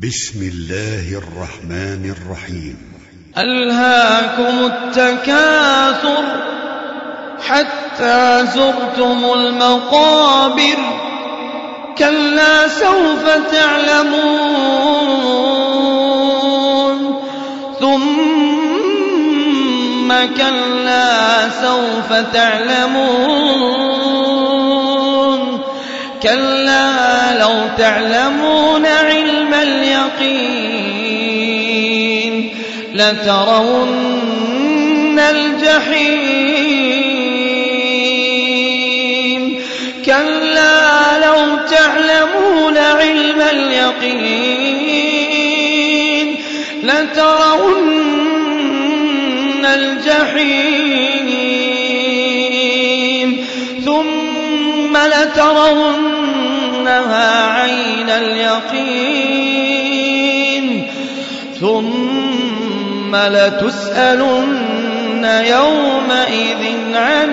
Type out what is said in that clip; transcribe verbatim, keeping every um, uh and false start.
بسم الله الرحمن الرحيم. ألهاكم التكاثر حتى زرتم المقابر كلا سوف تعلمون ثم كلا سوف تعلمون كلا لو تعلمون علم اليقين لترون الجحيم كلا لو تعلمون علم اليقين لترون الجحيم ثم لترونها عين اليقين ثم لتسألن يومئذ عن